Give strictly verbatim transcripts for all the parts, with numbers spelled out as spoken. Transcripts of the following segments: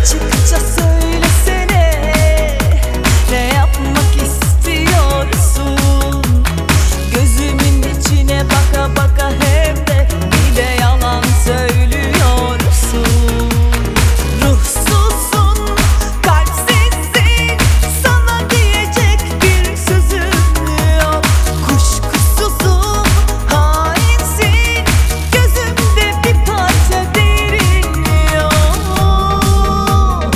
Açıkça söylesene, ne yapmak istiyorsun? Gözümün içine baka baka hem de bir de yalan söylüyorsun. Ruhsuzsun, kalpsizsin, sana diyecek bir sözüm yok. Kuşkusuzum, hainsin, gözümde bir parça derin yok.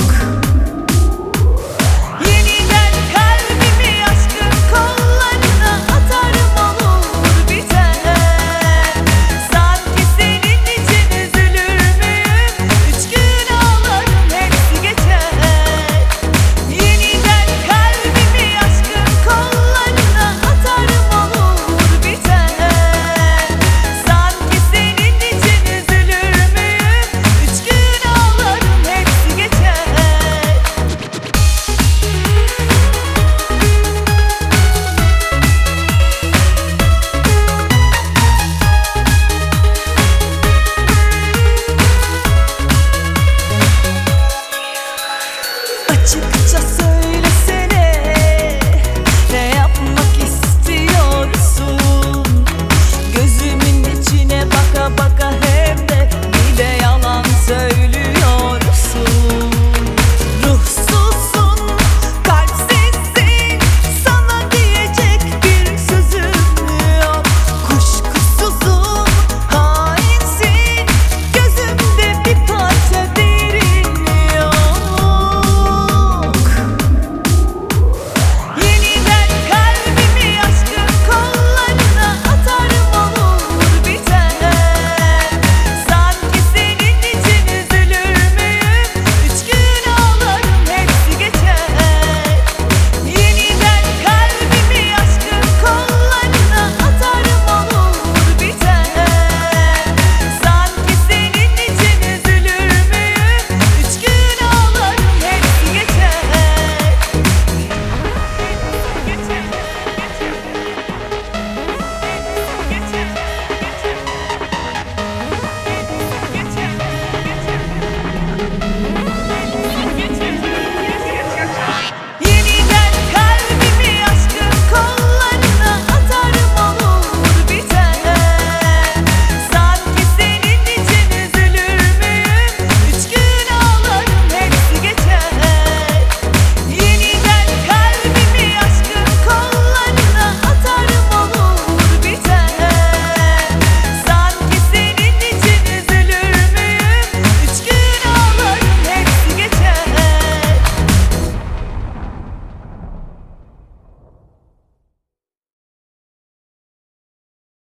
Yeniden kalbimi aşkın kollarına atarım, olur biter. Sanki senin için üzülür müyüm? Üç gün ağlarım, hepsi geçer. Yeniden kalbimi aşkın kollarına atarım, olur biter. Sanki senin için üzülür müyüm? Üç gün ağlarım, hepsi geçer. Açıkça söyle.